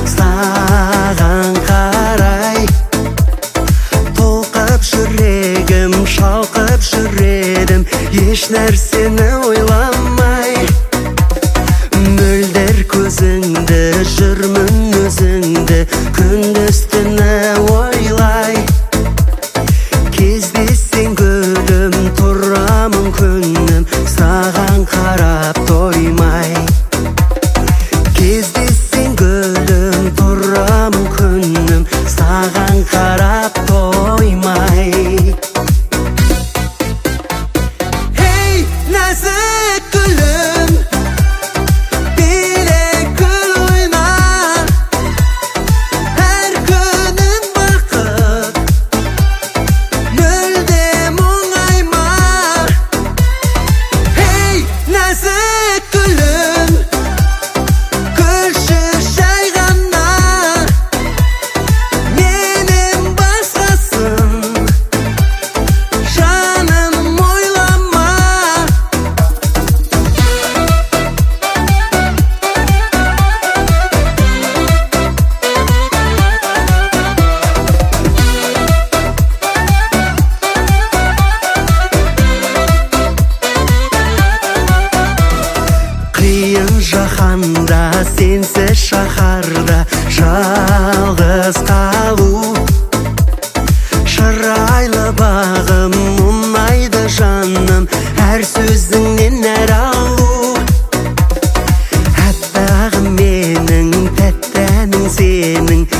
саған қарай толқып жүрегім шалқып жүредім еш нәрсені ойламай мөлдір көзіңді жүрмін өзіңді күндіз түні ойлай кездессең гүлім тұрамын күнім саған қарап тоймай кездессең гүлім тұрамын күнім саған қарап тоймай Hey нәзік гүлім биле гүл ойна әр күнің бақыт мүлдем оңайма Hey нәзік гүлім күлші жай ғана менен басқасын жаным ойлама қиын жаһанда сенсіз шаһарда жалғыз қалу шырайлы бағым мұнайды жаным әр сөзіңнен әр алу әппағым менің тәтті әнің сенің